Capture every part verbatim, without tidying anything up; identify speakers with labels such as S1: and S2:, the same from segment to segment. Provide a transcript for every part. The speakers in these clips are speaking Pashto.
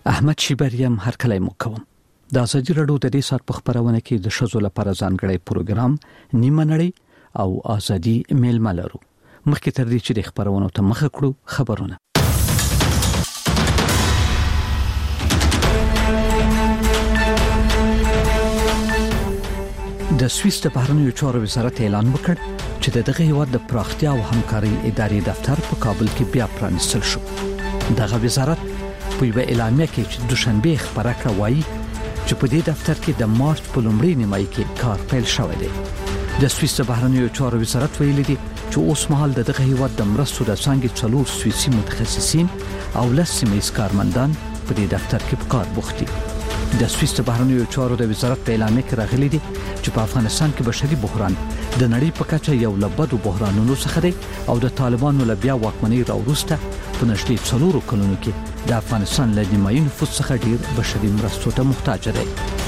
S1: احمد شیبریم هر کله مو کوم. د ازادي رادیو د دې سات په خبرونه کې د شذو لپاره ځانګړی پروګرام نیمه نړۍ او ازادي میلمه لرو. مخکې تر دې چې د خبرونو ته مخه کړو خبرونه. د سویس د بهرنیو چارو وزارت اعلان وکړ چې دغه هیواد د پراختیا او همکارۍ ادارې دفتر په کابل کې بیا پرانیستل شو. دغه وزارت په یو اعلامیه کې چې دوشنبه خبره کړه وایي چې په دې دفتر کې د مارچ په لومړۍ نیمایي کې کار پیل شوی دی. د سویس د بهرنیو چارو وزارت ویلي دی چې اوس مهال دغه هیواد د مرستو د څنګه څلور سویسي متخصصین او لس سیمه کارمندان په دې دفتر کې په کار بوخت دي. د سویس د بهرنیو چارو د وزارت په اعلامیه کې راغلي دي چې په افغانستان کې بشري بحران د نړۍ په کچه یو لبدو بحرانونو څخه دی او د طالبانو له بیا واکمنۍ راوروسته په نږدې څلورو کلونو کې د افغانستان له نیمایي نفوس څخه ډیر بشري مرستو ته محتاج دی.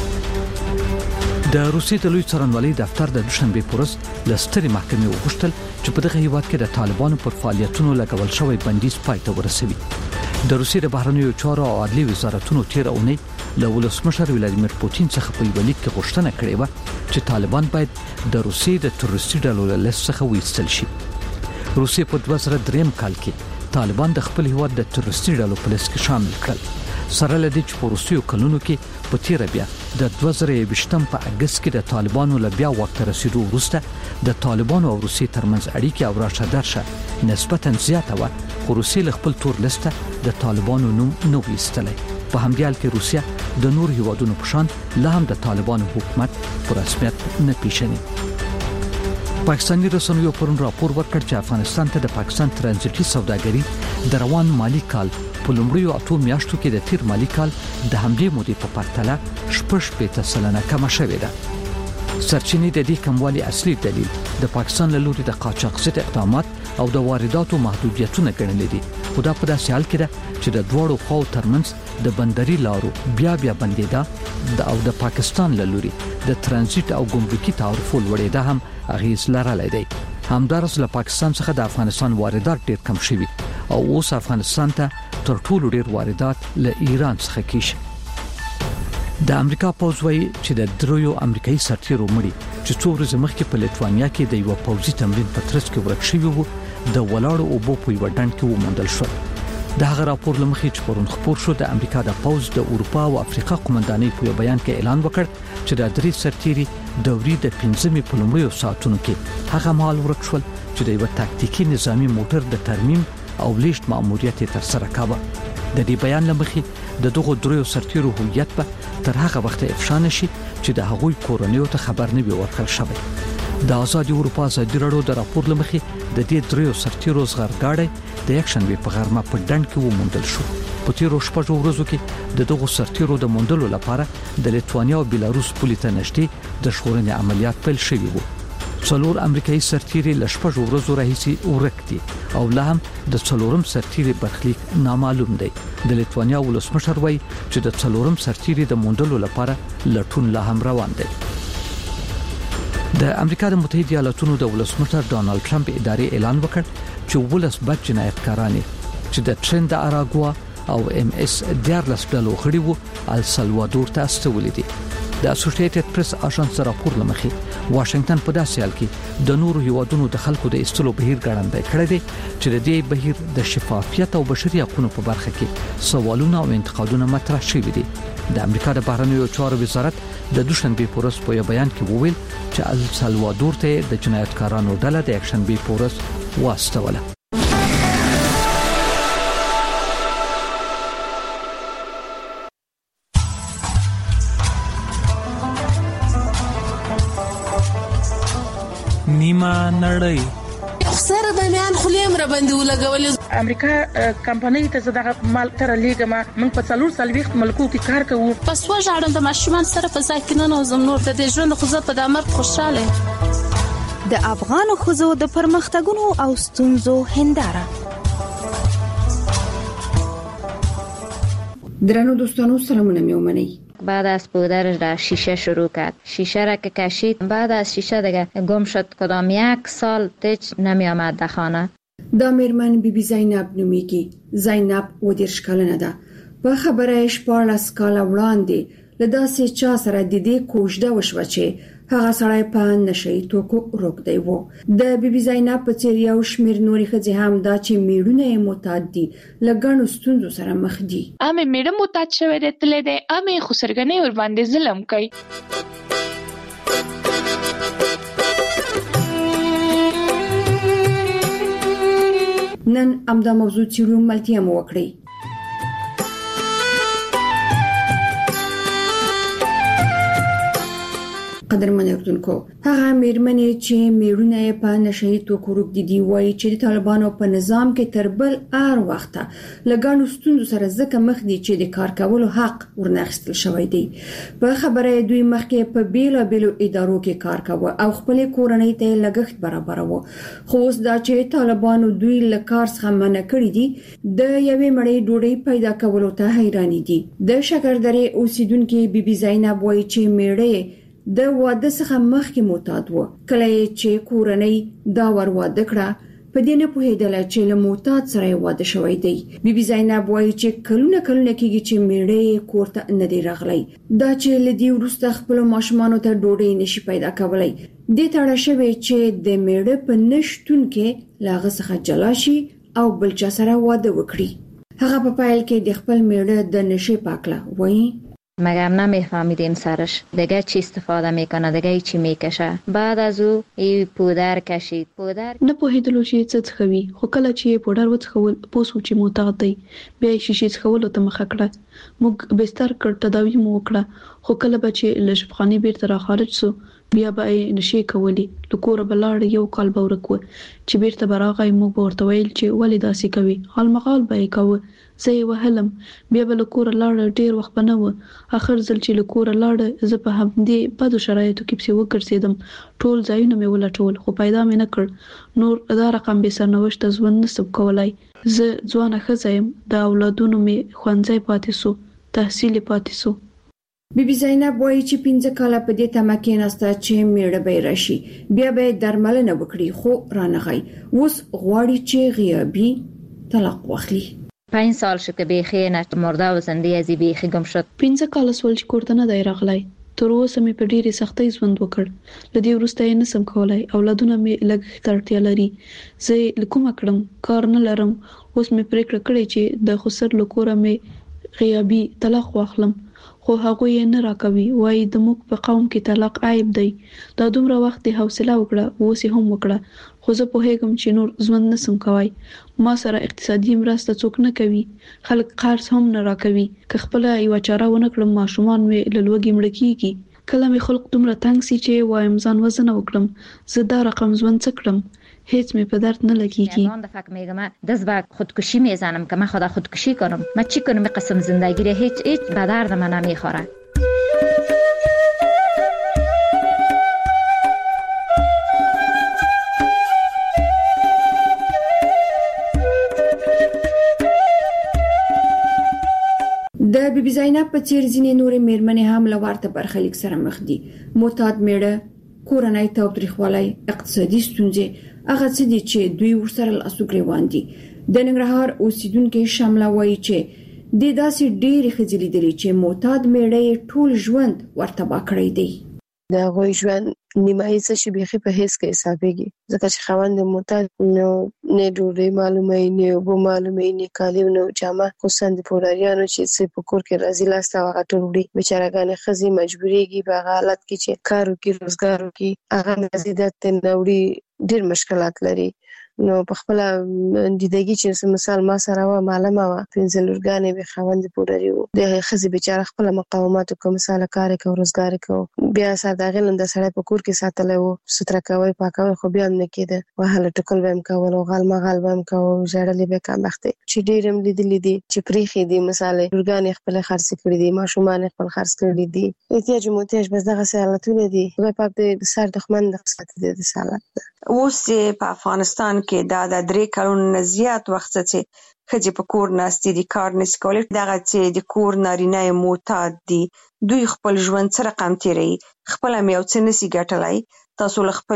S1: د روسیې د لوی څارنوالۍ دفتر د دوشنبه په ورځ لستري محکمې وغوښتل چې په دغه هیواد کې د طالبانو پر فعالیتونو لګول شوی بندیز پای ته ورسوي. د روسیې د بهرنیو چارو او عدلي وزارتونو تیر اونۍ له ولسمشر ولادیمیر پوتین څخه په یو لیک کې غوښتنه کړې و چې طالبان باید د روسیې د تروریستي ډلو له لیست څخه وایستل شي. روسیې په دوه زره درې کال کې طالبان د خپل هیواد د تروریستي ډلو په لیست کې شامل کړل. سره لدی چې په روسیې کلونو کې په تیر بیا د دوه زره یوویشت په اگست کې د طالبانو له بیا وخت رسیدو وروسته د طالبانو او روسیې ترمنځ اړیکې او راشه درشه نسبتا زیاته و. خو روسیې له خپل تور لیسته د طالبانو نوم نه ویستلی. په همدې حال کې روسیه د نور هیوادونو په شان لا هم د طالبانو حکومت په رسمیت نه پیژني. پاکستاني رسنیو پرون راپور ورکړ چې افغانستان ته د پاکستان ترانزیتي سوداګري د روان مالی کال په لومړیو اته میاشتو کې د تیر مالی کال د همدې مودې په پرتله شپږ شپېته سلنه کمه شوې ده. سرچینې د دې کموالي اصلي دلیل د پاکستان له لوري د قاچاق ضد اقدامات او د وارداتو محدودیتونه ګڼل دي. خو دا په داسې حال کې ده چې د دوړو خو ترمنځ د بندري لارو بیا بیا بندیدا او د پاکستان له لوري د ترانزیت او ګمرکي تعرفو لوړېدا هم اغیز لرلای دی. همدارس له پاکستان څخه د افغانستان واردات ډېر کم شوي او اوس افغانستان ته تر ټولو ډېر واردات له ایران څخه کیږي. د امریکا پوځ وايي چې د دریو امریکایي سرتیرو مړي چې څو ورځې مخکې په لیتوانیا کې د یو پوځي تمرین په ترڅ کې ورک شوی وو د ولاړو اوبو په یو ډنډ کې وموندل شو. د هغه راپور لمخې چې پرون خبر شو د امریکا د پوځ د اروپا او افریقا قومندانۍ په بیان کې اعلان وکړ چې د درې سرتیري دوري د پنځمې په لومړیو ساعتونو کې هغه مال ورک شول چې د یو تاکتیکي نظامی موټر د ترمیم او لیشت مأموریت تر سره کاوه. د دې بیان لمخې د دغه دریو سرتیرو هویت به تر هغه وخت افشا نشي چې د هغوی کورنیو ته خبر نه وي ورکړل شوی. د آزادي اروپا ازادي رادیو د راپور لمخې د دې دریو سرتیرو زغرګاړی د یکشنبه په غرمه په ډنډ کې وموندل شو. په تیرو شپږو ورځو کې د دغه سرتیرو د موندلو لپاره د لیتوانیا او بیلاروس پولې ته نږدې د ژغورنې عملیات پیل شوي وو. څلور امریکایي سرتیري له شپږو ورځو راهیسې ورک دي او لا هم د څلورم سرتیري برخلیک نامعلوم دی. د لیتوانیا ولسمشر وایي چې د څلورم سرتیري د موندلو لپاره لټون لا هم روان دی. د امریکا د متحده ایالاتونو د ولسمشر ډانلډ ټرمپ ادارې اعلان وکړ چې ولس بد جنایتکاران چې د ټرند اراګوا او ام اس دیارلس ډلو غړي وو السلوادور ته استولې دي. د اسوسییټډ پریس اژانس راپور لمخې واشنگټن په داسې حال کې د نورو هیوادونو د خلکو د استلو بهیر ګړندې کړی دی چې د دې بهیر د شفافیت او بشري حقوقو په برخه کې سوالونه او انتقادونه مطرح شوي دي. د امریکا د بهرنیو چارو وزارت د دوشنبه په ورځ په بیان کې وویل چې السلوادور ته د جنایتکارانو ډله د یکشنبه په ورځ واستوله.
S2: نیمه نړۍ
S3: سره د میان خلیم را باندې ولګول.
S4: امریکا کمپنۍ ته زداغه مال تر لیګما موږ په څلور سلويخت ملکو کې کار کوو.
S3: پس وژاړم د ماشومان سره په ځای کې نه نوزم نور د دې ژوند خو زه په دامر خوشاله.
S5: د افغان خزو د پرمختګونو او ستونزو هنداره.
S6: درنو دوستانو سلامونه میومنی.
S7: بعد از پودرش را شیشه شروع کرد. شیشه را که کشید بعد از شیشه دیگه گم شد. کدام یک سال تیچ نمی آمد در خانه.
S6: دا میرمن بی بی زینب نومیگی. زینب و دیرش کلنه ده. په خبره شپاړس کاله وړاندې له داسې چا سره د دې کوژده وشوه چې هغه سړی په نشهیي توکو روږدی و. د بي بي زینب په څېر یو شمېر نورې ښځې هم دا چې میړونه یې معتاد دي له ګڼو ستونزو سره مخ دي.
S2: امې میړه معتاد شوی دی تللی دی، امې خو سرګنۍ ورباندې ظلم کوي.
S6: نن همدا موضوع څېړو، ملتیا مو وکړئ. قدرمن اردوونکو، هغه میرمنې چې میړونه یې په نشهیي توکو روږدي دي وایي چې د طالبانو په نظام کې تر بل هر وخته له ګڼو ستونزو سره ځکه مخ دي چې د کار کولو حق ورنه اخیستل شوی دی. په خبره دوی مخکې په بیلابیلو ادارو کې کار کاوه او خپلې کورنۍ ته لګښت برابروه، خو اوس دا چې طالبانو دوی له کار څخه منع کړي دي د یوې مړۍ ډوډۍ پیدا کولو ته حیرانې دي. د شکردرې اوسیدونکې بي بي زینب وایي چې میړه د واده څخه مخکې معتاد و، کله چې کورنۍ دا ور واده کړه په دې نه پوهېدله چې له معتاد سره واده شوی دی. بي بي زینب وایي چې کلونه کلونه کېږي چې میړه یې کور ته نه دی راغلی، دا چې له دې وروسته خپلو ماشومانو ته ډوډۍ نشي پیدا کولی. دې تړه شوې چې د میړه په نشتون کې له هغه څخه جلا شي او بل چا سره واده وکړي. هغه په پایل کې د خپل میړه د نشې پاکله وایي
S7: مگر نمیفهمیدیم سرش دیگه چی استفاده میکنه، دیگه چی میکشه. بعد از او ای پودر کشید. پودر
S8: نه پوهیدلو چې څه څخوي، خو کله چې پودر وڅخول پوسو چې معتاد دی، بیا شیشې څخولو ته مخه کړه. موږ بستر کړ، تداوی مو وکړه، خو کله به چې له شفاخانې بیرته را خارج سو بیا به یې نشې کولې. له کوره به لاړ، یو کال به ورک و چې بیرته به راغی. موږ به ورته ویل چې ولې داسې کوي، حال مغال به یې کوه. زه یې وهلم، بیا به له کوره لاړه، ډېر وخت به نه و. اخر ځل چې له کوره لاړه زه په همدې بدو شرایطو کې پسې وګرځېدم. ټول ځایونه مې ولټول خو پیدا مې نه کړ. نور دا رقم بې سرنوشته ژوند نسم کولای. زه ځوانه ښځه یم، د اولادونو مې ښوونځی پاتې سو، تحصیل پاتې سو.
S6: بي بي زینب وایي چې پنځه کاله په دې تمه کېناسته چې میړه به یې راشي، بیا به یې درملنه وکړي، خو رانغی. اوس غواړي چې غیابي طلاق واخلي.
S7: پنج سال شد که بیخی نه مرده و زنده ازی بیخی گم شد.
S8: پنځه کاله سول چې کور ته نه دی راغلی. تر اوسه مې په ډېرې سختۍ ژوند وکړ. له دې وروسته یې نسم کولای. اولادونه مې لږ ته اړتیا لري. زه یې له کومه کړم، کار نه لرم. اوس مې پرېکړه کړې چې د خسر له کوره مې غیابي طلاق واخلم، خو هغوی یې نه راکوي. وایي د موږ په قوم کې طلاق عیب دی. دا دومره وخت دې حوصله وکړه، اوس یې هم وکړه، خو زه پوهېږم چې نور ژوند نسم کوای. ما سره اقتصادي مرسته څوک نه کوي، خلک قرض هم نه راکوي. که خپله یوه چاره ونه کړم ماشومان مې له لوږې مړه کېږي. کله مې خلق دومره تنګ سي چې وایم ځان وزنه وکړم، زه دا رقم ژوند څه کړم، هیچ می په درد نه لگیږي.
S7: من دفعه میگم دست به خودکشی میزنم که من خدا خودکشی کنم، من چی کنم؟ قسم زندگی رو هیچ هیچ به درد من نمیخوره.
S6: د بي بي زینب په څیر ځینې نورې میرمنې هم له ورته برخلیک سره مخ دي. معتاد میړه، کورنۍ تاوتریخوالی، اقتصادي ستونزې، هغه څه دي چې دوی ورسره لاسو ګریوان دي. د ننګرهار اوسیدونکې شمله وایي چې د داسې ډېرې ښځې لیدلې چې معتاد میړه یې ټول ژوند ورتباه کړی دی.
S9: د هغوی ژوند نیمایي څه شي بیخي په هیڅ کې حسابېږي، ځکه چې خاوند معتاد نو نه ډوډۍ معلومه یې، نه اوبه معلومه یې، نه کالي، نه جامه. خصوصا د پوډاریانو چې څه په کور کې راځي لاسته هغه ټول وړي. بیچارهګانې ښځې مجبورېږي په هغه حالت کې چې کار وکړي، روزګار وکړي، هغه مزیدات ته نه وړي، ډېر مشکلات لري. نو په خپل دیدګي چې مثال ما سره و معلومه و پنځه لورګانې به خاوند پوډری و، د ښځې بیچاره خپل مقاومت کوي، مثال کار کوي، روزګار کوي، بیا ساده غلند سره په کور کې ساتلې وو، ستر کوي، پاکوي، خو بیا نه کېده. وهله ټکل ویم کول او غل ما غل ویم کوي، ژړلې به کم وخت چې ډېرم لیدلې دي چې پریخي دي، مثال لورګانې خپل خرڅ کړې دي، ماشومان خپل خرڅ کړې دي. احتیاج موتیج بس دغه سالتونه دي. خدای پاک دې سر دښمن د خصلت دې سالت.
S10: اوس په افغانستان کې دا د درې کلونو زیات وخت چې ښځې په کور ناستې دي، کار نشي کولی. دغه چې د کور نارینه معتاد دي، دوی خپل ژوند څه رقم تیروي، خپله مې یو څه نشي ګټلی. تاسو له خپلې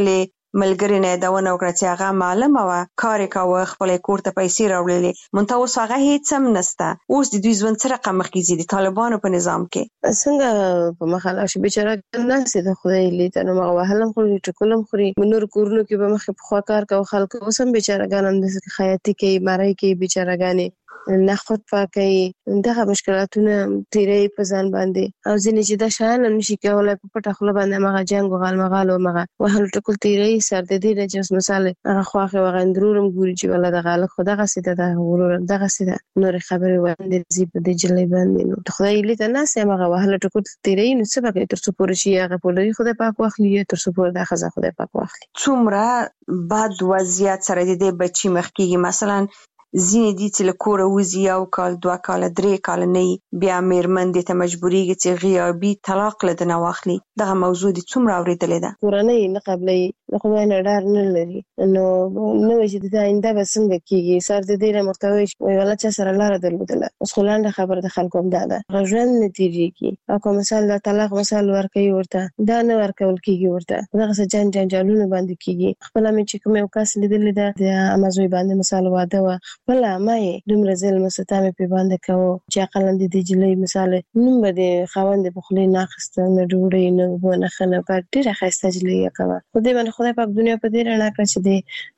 S10: ملګری نه دونه وکړه چې هغه معلومه وه کار یې کاوه خپلې کور ته پیسې راوړلې منتها اوس هغه هیڅ هم نشته. اوس د دوی ژوند څه رقم مخکې ځي د طالبانو په نظام کې؟
S9: څنګه په مخه لاړ شي بیچاره ناستې د خدای لیته نو مغه وهلم خوري ټکولم خوري نور کورونو کې به مخې په خوا کار کوي خلک اوس هم بیچاره ګانم د خیاطي کوي مړی کوي بیچاره ګانې نه خود پاکي دغه مشکلاتونه تیرې په ځان باندې او ځینې چې د شان نشي کولای په پټه خپل باندې مغه جنگ او غال مغالو مغه وهل ټکول تیرې سر د دې د جس مثال هغه خواخه وغندرورم ګوري چې ولا د غال خو دغه سیده د ورور دغه سیده نور خبرې وړاندې زی په دې جلې باندې نو خدای لیته نه سم هغه وهل ټکول تیرې نو څه پکې تر څو پورې شي هغه پولري خدای پاک واخلي تر څو پورې د خزه خدای پاک واخلي.
S10: څومره بعد وضعیت سره دې بچي مخکېږي مثلا ځینې دي چې له کوره وځي یو کال دوه کاله درې کاله نه بیا میرمن دې ته مجبوریږي چې غیابي طلاق له دنه واخلي. دغه موضوع دې څومره اورېدلې ده؟
S9: کورنۍ نه قبلې د خدای نه ډار نه لري نو نو چې د آینده به څنګه کېږي سر دې ډېره مرتوي وي ولا چا سره لاره درلودله اوس خو لاندې خبره د خلکو هم دا ده ژوند نه تېرېږي او کوم مثال د طلاق مثال ورکوي ورته دا نه ورکول کېږي ورته دغسې جنګ جنجالونه باندې کېږي. خپله مې چې کوم یو کس لیدلې ده د امازوی باندې مثال واده وه خپله ما یې دومره ظلم ستم یې پې باندې کوو چې عقلا د دې جلۍ مثال نوم به د خاوند په خولې نه اخیسته نه ډوډۍ نه اوبه نه ښه نه بد ډېره ښایسته جلۍ یې کوه خو دې باندې خدای پاک دنیا په دې رڼا کړه چې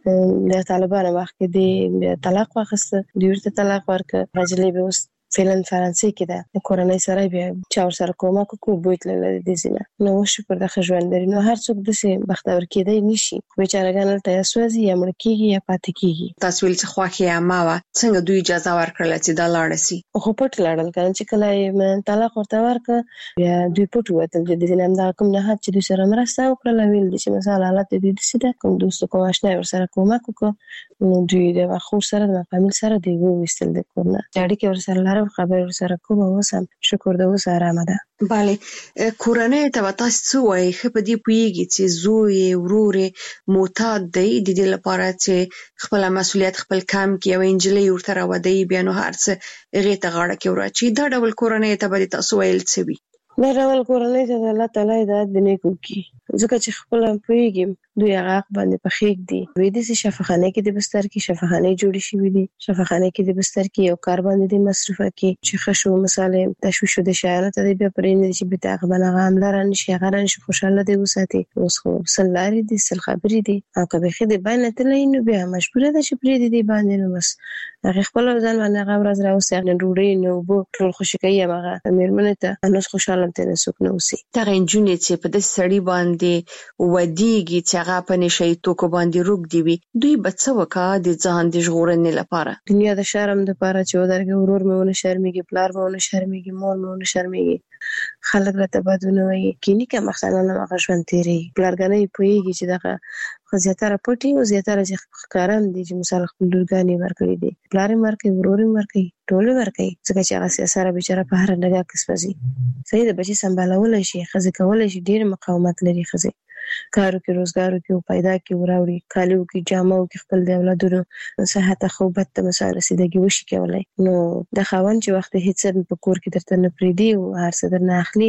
S9: د د طالبانو وخت کې د طلاق واخیسته دوی ورته طلاق ورکړه هغه جلۍ به اوس فعلا فرانسې کې ده د کورنۍ سره بیا چا ورسره کومک وکړو بوی تللی د دې ځینه نو شکر د ښه ژوند لري نو هر څوک داسې بختور کېدی نشي بیچارهګان هلته یا سوځي یا مړه کېږي یا پاتې کېږي.
S10: تاسو ویل چې خوښ یې عامه وه څنګه دوی اجازه ورکړله چې دا لاړه سي؟
S9: خو پټ لاړل که نه چې کله یې طلاق ورته ورکړه بیا دوی پټ ووتل چې د ځینې همدغه کوم نهاد چې دوی سره مرسته وکړله ویل دي چې مثال حالت د دوی داسې ده کوم دوست کوم اشنا یې ورسره کومک وکړو نو دوی د خور سره د فامیل سره دوی وویستل د کور نه اړیکې ورسره لرم خبرې ورسره کوم اوس هم شکر د اوس آرامه ده.
S10: بله کورنۍ ته به تاسو څه وایي ښه په دې پوهېږي چې زوی یې ورور یې معتاد دی د دې لپاره چې خپله مسؤلیت خپل کم کړي یوه نجلۍ ورته راودوي بیا نو هر څه هغې ته غاړه کې وراچوي دا ډول کورنۍ ته به دې تاسو ویل څه وي؟
S9: دا ډول کورنۍ ته د الله تعالی هدایت د نیکو کړي ځکه چې خپله پوهېږي دوی هغه حق باندې په خېږ دي دوی داسې شفاخانه کې د بستر کې شفاخانې جوړې شوي دي شفاخانه کې د بستر کې یو کار باندې د مصرفه کې چې ښه شو مثال تشویش د شیانو ته دی بیا پرې نه دي چې بېرته هغه باندې هغه حمله رانشي هغه رانشي خوشحاله دی وساتي اوس خو سل لارې دي سل خبرې دي او که بیخي د باندې تللی نو بیا مجبوره ده چې پرېږدي دې باندې نو بس هغې خپله ځان باندې هغه ورځ راوسي نه ډوډۍ نه اوبه ټول خوشي کوي همغه مېرمنې ته نو خوشحاله هم ترې څوک نه اوسي.
S10: دغه نجونې چې په داسې سړي باندې ودیږي چې هغه په نشه توکو باندې روږدي وي دوی به څه وکړه د ځان د ژغورنې لپاره؟
S9: دنیا د شرم دپاره چې ودرېږي ورور مې ونه شرمېږي پلار مې ونه شرمېږي مور مې ونه شرمېږي خلک راته بد ونه وایي کیني که مختنه نه هغه ژوند تېرېږي پلارګانۍ پوهېږي چې دغه خو زیاتره پټ وي او زیاتره چې ښکاره هم دي چې مثال خپل لورګانې ورکړي دي پلار یې ورکوي ورور یې ورکوي ټول یې ورکوي ځکه چې هغه سیاسره بیچاره په هره ډګه کې سوځي صحیح د بچي سمبالولی شي ښځې کولی شي ډېر مقاومت لري ښځې کارو کې روزګارو کې او پیدا کې وراوړي کالیو کې جامو کې خپل د اولادونو صحت خو بد ته مثال رسیدګي وشي کولای نو د خاوند چې وخت هیڅ په کور کې درته نه پریدي او هر څه درنه اخلي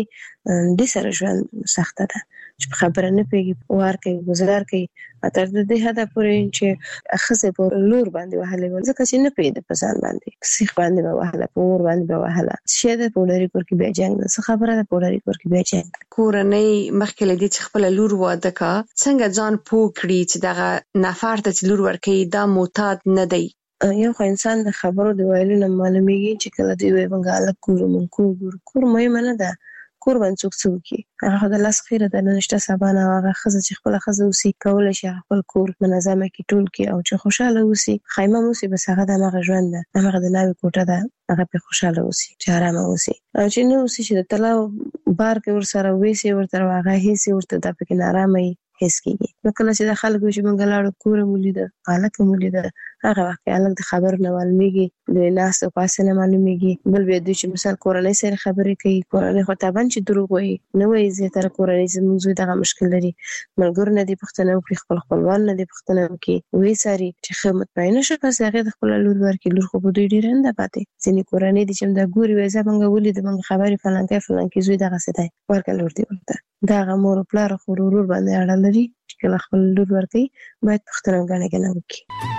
S9: د سره ژوند سخته ده چې خبره نه پیږي وار کوي گزار کوي تر دې حد پورې چې ښځې په لور باندې وهلې ځکه چې نه پیدا په ځان باندې سیخ باندې به وهله په اور باندې به وهله چې د پولري کور کې بیا جنګ څه خبره ده پولري کور کې بیا جنګ
S10: کورنۍ مخکې له دې چې خپل لور واده کا څنګه ځان پوه کړي چې دغه نفر ته چې لور ورکوي دا معتاد نه دی؟
S9: یو خو انسان د خبرو د ویلو نه معلومیږي چې کله دوی وایي موږ هلک کور موږ کور ګورو کور مهمه نه ده کور باندې څوک څه وکړي هغه خو د لاس خیره ده نن شته سبا نه هغه ښځه چې خپله ښځه اوسي کولی شي خپل کور منظمه کړي ټول کړي او چې خوشحاله اوسي خیمه اوسي بس هغه د همغه ژوند ده همغه د ناوې کوټه ده هغه پرې خوشحاله اوسي چې ارامه اوسي او چې نه اوسي چې د طلا بار کې ورسره ویسي ورته هغه هیڅ ورته دا پکې نارامه وي هیڅ کېږي نو کله چې د خلکو چې موږ لاړو کوره مو لیده هلکه مو لیده هغه وخت کې هلک د خبرو نه معلومېږي د ناستې او پاستې نه معلومېږي بل بیا دوی چې مثال کورنۍ سره خبرې کوي کورنۍ خو طبعا چې دروغ وایي نه وایي زیاتره کورنۍ زموږ زوی دغه مشکل لري ملګرو نه دې پوښتنه وکړي خپل خپلوان نه دې پوښتنه وکړي ویې څاري چې ښه مطمئنه شو پس هغې د خپله لور ورکړي لور خو په دوی ډېره نه ده پاتې ځینې کورنۍ دي چې همدا ګوري وایي زه موږ ولیدو موږ خبرې فلانکی فلانکي زوی دغسې دی ورکړه لور دې ورته د هغه مور او پلار خو ورور باندې اړه لري چې چې کله خپل لور ورکړي باید پښتنه غاڼه غلا وکړي.